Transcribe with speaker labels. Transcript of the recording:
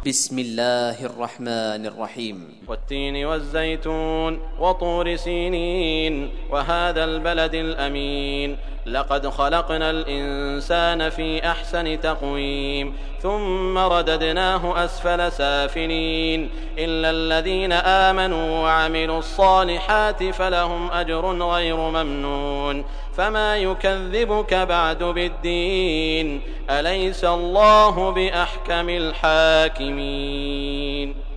Speaker 1: بسم الله الرحمن الرحيم.
Speaker 2: والتين والزيتون وطور سينين وهذا البلد الأمين لقد خلقنا الإنسان في أحسن تقويم ثم رددناه أسفل سافلين إلا الذين آمنوا وعملوا الصالحات فلهم أجر غير ممنون فما يكذبك بعد بالدين أليس الله بأحكم الحاكمين.